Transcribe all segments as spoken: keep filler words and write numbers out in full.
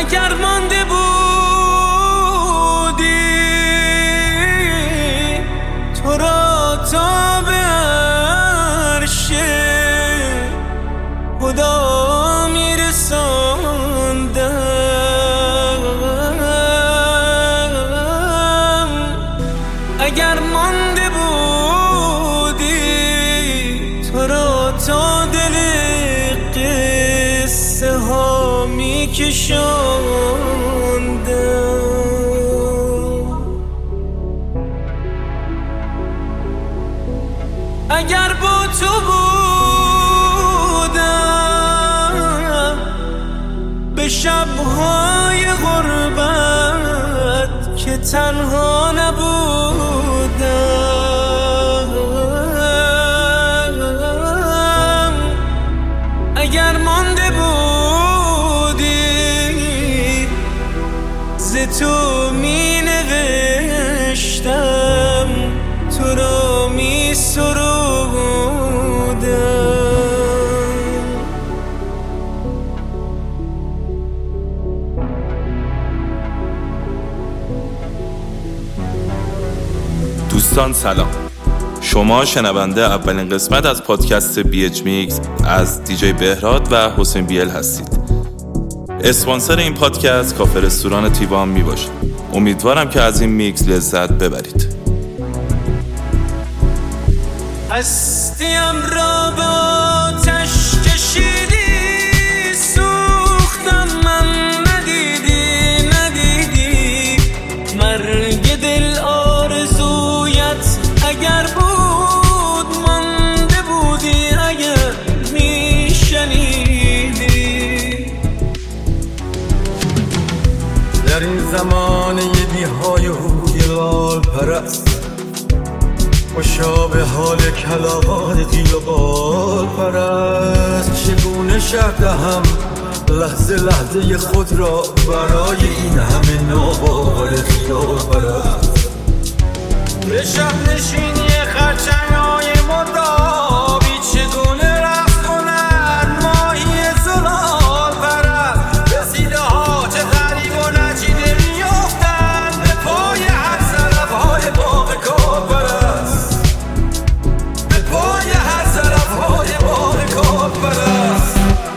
اگر مانده بودی تو را تا به عرش خدا میرساندم، اگر مانده بودی تو را تا دل قصه ها میکشاندم. اگر با تو بودم به شبهای غربت که تنها نبودم، اگر مانده بودی ز تو می نوشتم تو را می سرودم. دوستان سلام، شما شنونده اولین قسمت از پادکست بی اچ میکس از دیجی بهراد و حسین بیل هستید. اسپانسر این پادکست کافه رستوران تیوان می باشه. امیدوارم که از این میکس لذت ببرید. هستیم را به آتش کشیدی، سوختم من ندیدی ندیدی، مرگ دل آرزویت اگر بود مانده بودی، اگر میشنیدی. در این زمانه بیهای هویلال پرست، مشابه حال کلاغان قیل و بال پرست، چگونه شرح دهم لحظه لحظه خود را برای این همه نابال خیال پرست. به شب نشینی خرچنگ‌های مردابی چگونه رقص کنند ماهی زلال پرست، رسیده ها چه غریب و نچیده میافتند به پای هر سلب‌های باغ کال پرست، به پای هر سلب‌های باغ کال پرست.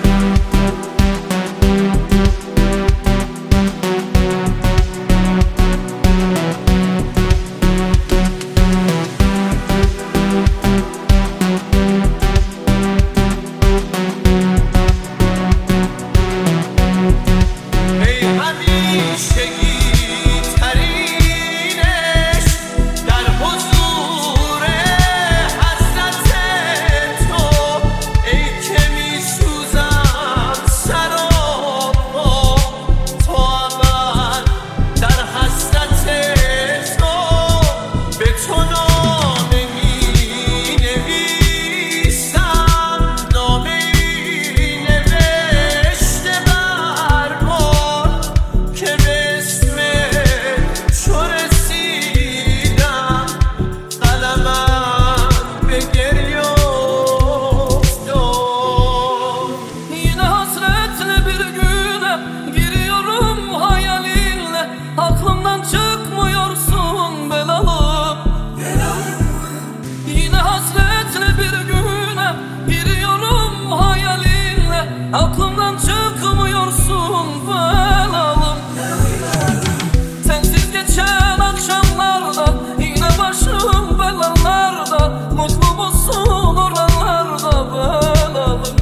Aklımdan çıkmıyorsun belalım. Sensiz geçen akşamlarda yine başım belalarda, mutlu musun oralarda belalım.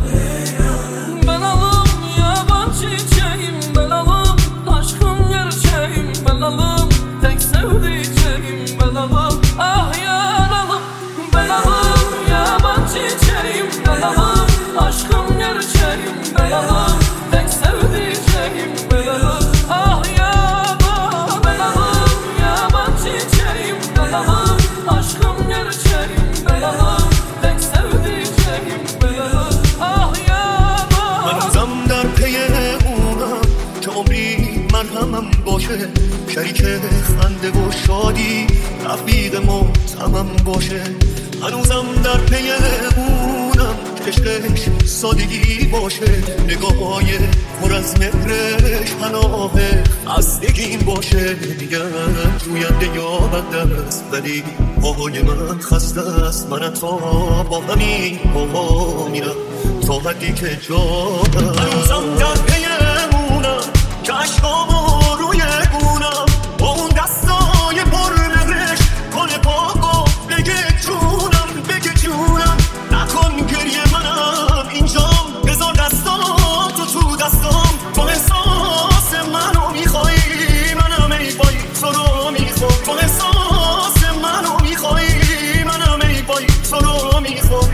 Belalım yaban çiçeğim belalım, aşkın gerçeğim belalım, tek sevdiceğim belalım. Ah yaralım belalım yaban çiçeğim belalım, aşkın gerçeğim belalım, tek sevdiceğim belalım. Ah yaban belalım yaban çiçeğim belalım, aşkın gerçeğim belalım, tek sevdiceğim belalım. Ah yaban. هنوزم در پی اونم که عمری مرهمم باشه، شریک خنده و شادی رفیق محتمم باشه. هنوزم در پی اونم که عشقش سادگی باشه، نگاه‌های پر از مهرش پناه خستگیم باشه. میگن جوینده یا بنده است ولی پاهای من خسته است. من تا با همین پاها میرم تا حدی که جا هنوزم در پیمونم که اشکامو روی گونم با اون دستای پر مهرش کنه پاکو بگه جونم بگه جونم. نکن گریه منم اینجام، بذار دستاتو تو دستام. تو احساس منو میخوایی منم ای بایی تو رو میخوام. تو احساس منو میخوایی منم ای بایی تو رو میخوام.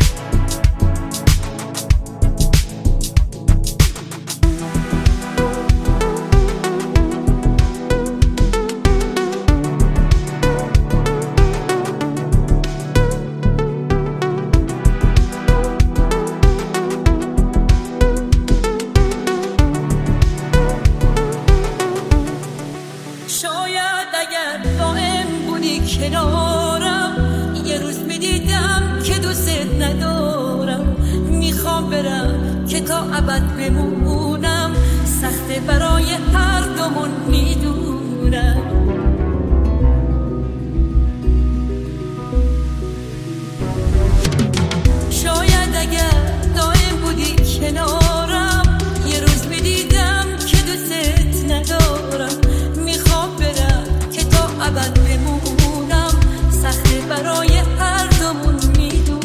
ابد بمونم سخته برای هر دومون میدونم. شاید اگر دائم بودی کنارم یه روز میدیدم که دوست ندارم. میخوام برم که تا ابد بمونم سخته برای هر دومون میدونم.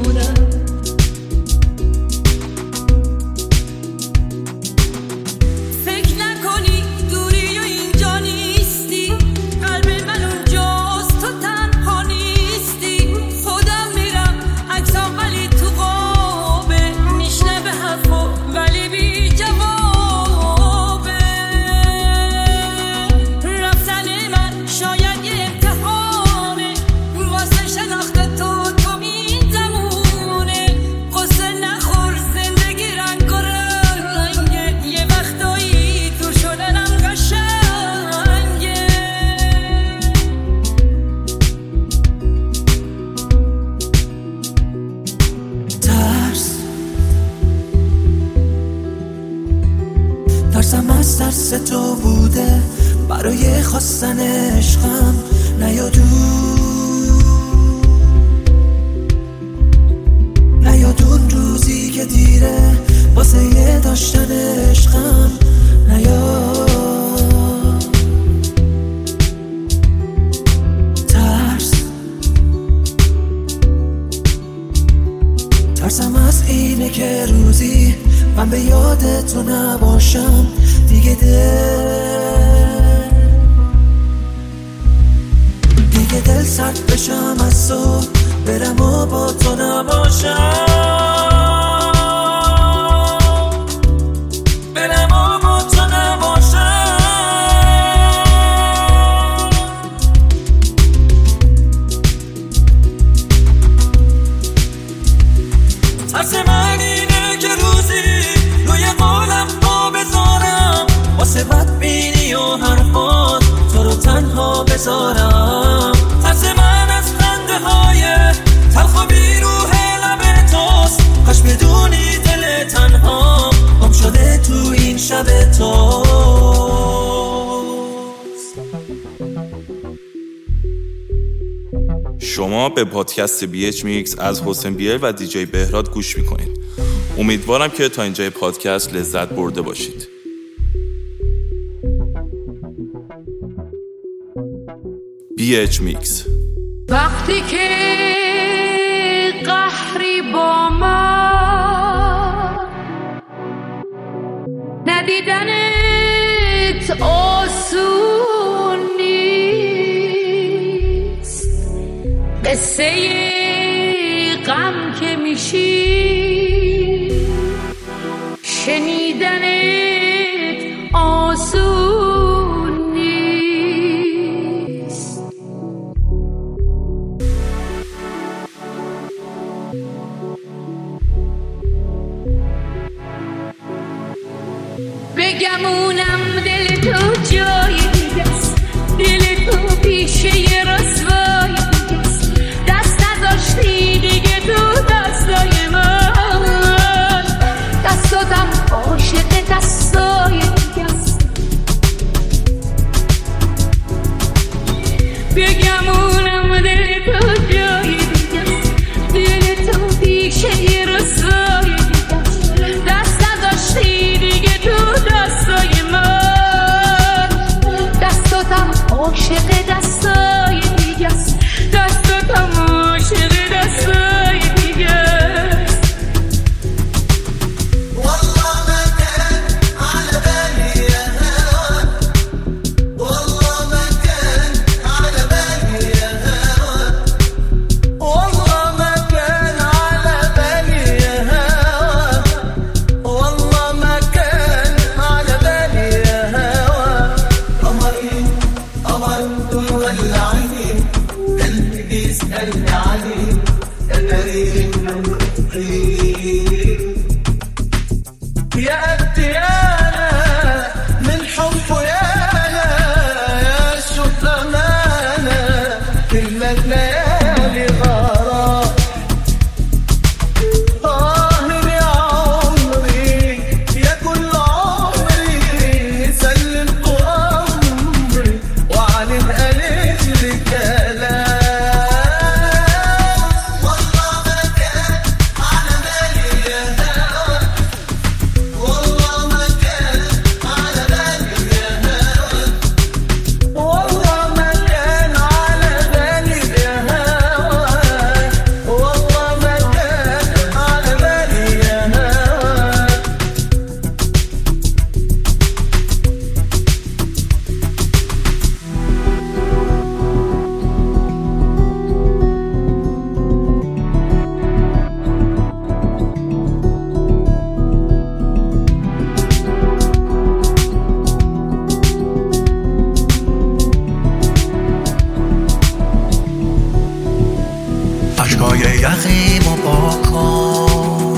ترسم از ترس تو بوده برای خواستن عشقم نیادون نیادون روزی که دیره واسه یه داشتن عشقم نیاد. ترس ترسم از اینه که روزی من به یاد تو نباشم دیگه دل دیگه دل سرد بشم از تو برم و با تو نباشم برم و با تو نباشم. ترس من اینه که روزی روی قولم پا بذارم واسه بدبینی و حرفات تو رو تنها بذارم. ترس من از خنده های تلخ و بیروح لب توست کاش بدونی دل تنها گم شده تو این شب توست. شما به پادکست بی اچ میکس از حسین بیل و دیجی بهراد گوش میکنید. امیدوارم که تا اینجای پادکست لذت برده باشید. بی اچ میکس. وقتی که قهری با من ندیدنت آسون نیست، قصه غم که میشی شنیدنت آسون نیست. بگمونم دل تو جای دیگست، دل تو پیشه ی رسوای دیگست، دست نذاشتی دیگه تو دستای من. يعني قدري يا قد يانا من حبه يانا يا شوف أمانة كل الليالي غرام طاهر يا عمري يا كل عمري سلمت أمري وعلي قالت لي كلام والله ما كان على بالي يا هوا والله ما كان على بالي يا هوا والله ما كان على بالي يا هوا والله ما كان على بالي يا هوا عشقای یخیمو پاکن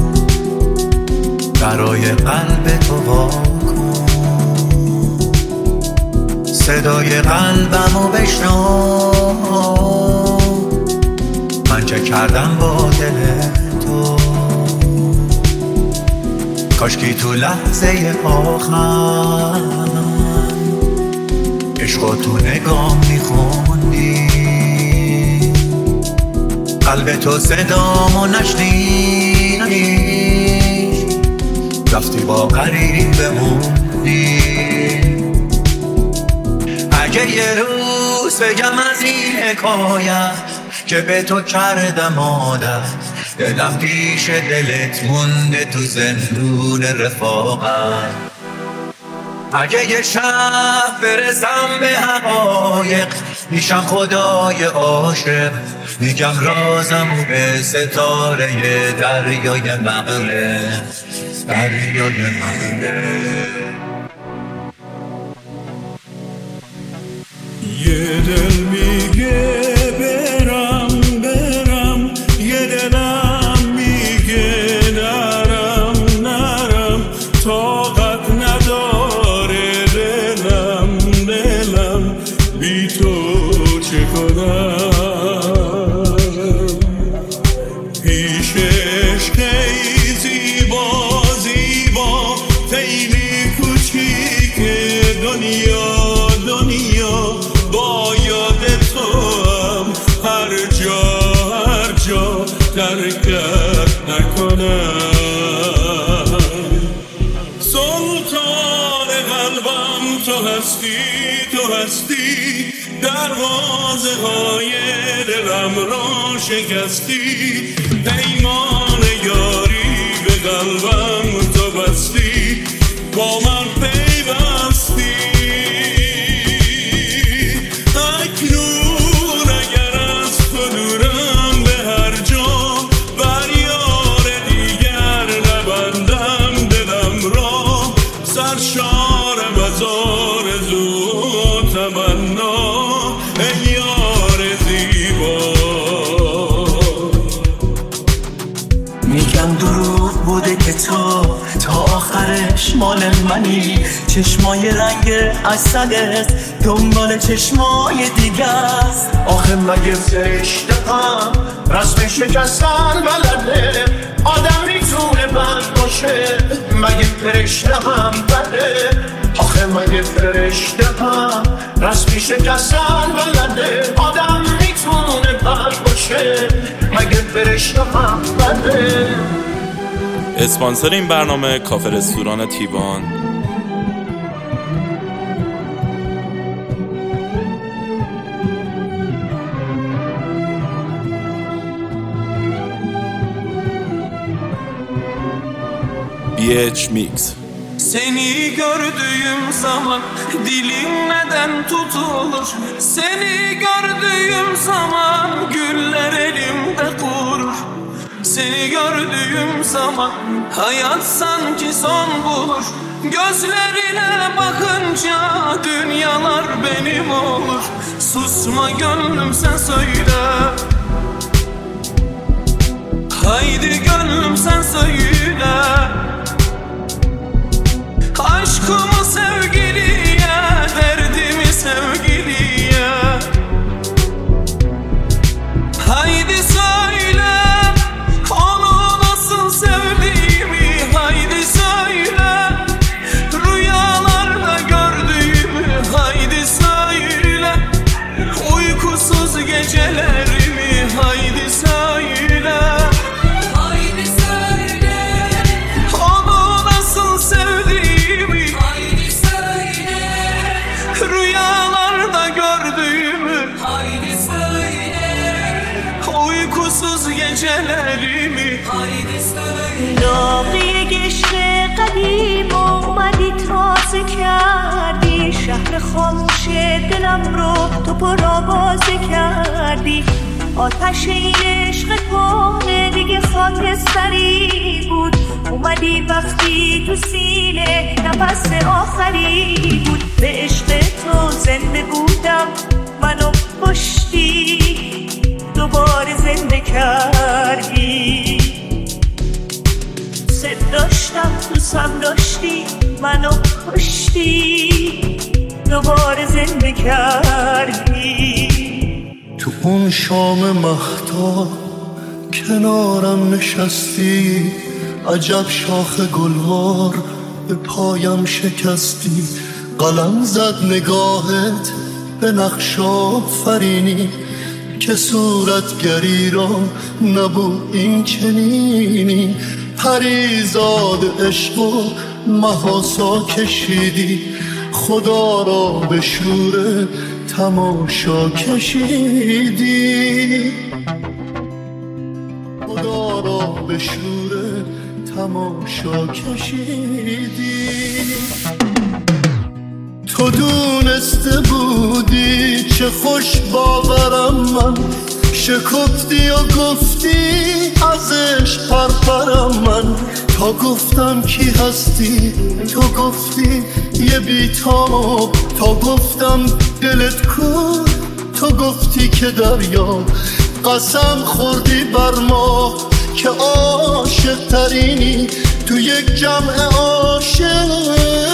برای قلب تو واکن صدای قلبمو بشنو من چه کردم با دل تو کاشکی تو لحظه آخر عشقو تو نگام میخوندی قلب تو صدامو نشنیدی رفتی با غریبه موندی اگه یه روز بگم از این حکایت که به تو کردم عادت دلم پیش دلت مونده تو زندون رفاقت اگه یه شب برسم به حقایق میشم خدای عاشق میگم رازمو به ستاره دریای مغرب دریای مغرب یه دل میگه برم برم یه دلم میگه نرم نرم طاقت نداره دلم دلم بی تو چه کنم پیشش خیلی زیبا زیبا خیلی کوچیک دنیا دنیا با یاد تو هم هر جا هر جا ترکت نکنم سلطان قلبم تو هستی تو هستی دروازه های دلم را شکستی پیمان یاری به قلبم تو بستی با من پیوستی اکنون اگر از تو دورم به هر جا بر یار دیگر نبندم دلم را سرشارم از آرزو و تمنا ای یار زیبا میگم دروغ بوده که تو تا آخرش مال منی چشمای رنگ عسلت دنبال چشمای دیگه است آخه مگه فرشته هم رسم شکستن بلده آدم میتونه بد باشه مگه فرشته هم بده آخه مگه فرشته هم رسم شکستن بلده آدم میتونه بد باشه مگه فرشته هم بده. اسپانسر این برنامه کافه رستوران تیوان. بی اچ میکس. Seni gördüğüm zaman dilim neden tutulur? Seni gördüğüm zaman güller elimde kurur. Seni gördüğüm zaman hayat sanki son bulur. Gözlerine bakınca dünyalar benim olur. Susma gönlüm sen söyle, sonsuz gecelerimi. داغی عشق قدیم اومدی تازه کردی، شهر خاموش دلم رو تو پرآوازه کردی. آتش این عشق پاره دیگه خاکستری بود، اومدی وقتی تو سینه نفس آخری بود. به عشق تو زنده بودم، منو کشتی، دوباره زنده کردی. ست داشتم دوستم داشتی، منو کشتی، دوباره زنده کردی. تو اون شام مهتاب کنارم نشستی، عجب شاخ گلوار به پایم شکستی. قلم زد نگاهت به نقش آفرینی، که صورتگری را نبود این چنینی. پریزاد عشق و محاسا کشیدی، خدا را به شور تماشا کشیدی. خدا را به شور تماشا کشیدی. تو دونسته بودی چه خوش باورم من، شکفتی و گفتی ازش پرپرم من. تا گفتم کی هستی تو گفتی یه بیتاب، تا گفتم دلت کو تو گفتی که دریا. قسم خوردی بر ما که عاشق ترینی، تو یک جمع عاشق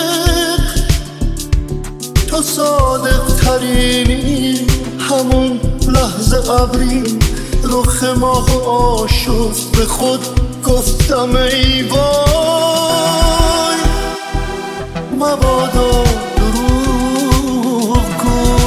تو صادق ترینی. همون لحظه ابری رخ ماه آشفت، به خود گفتم ای وای مبادا دروغ گو.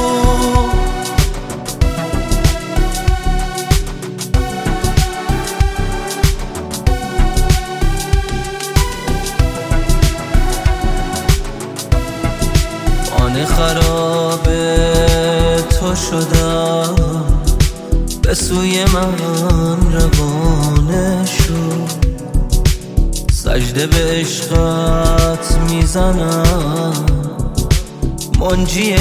آن خرابه تو شدم، به سوی من روانه شو. سجده به عشقت میزنم، منجی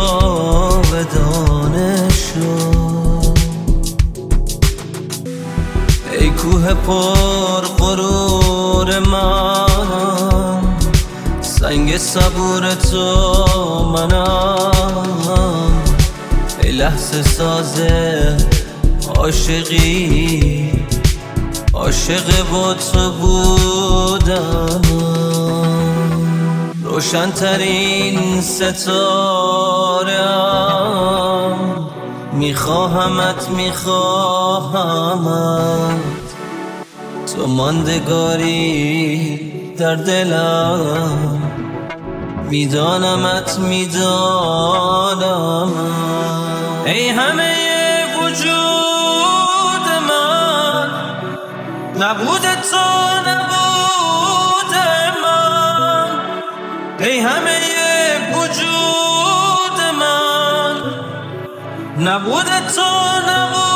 جاودانه شو. ای کوه پر غرور من، سنگ صبور تو منم. ای لحظه سازه عاشقی، عاشق با تو بودم. روشن‌ترین ستاره‌ام، میخواهمت میخواهمت. تو ماندگاری در دلم، میدانمت میدانم. ای همه وجود من، نبود تو نبود من. ای همه وجود من، نبود تو نبود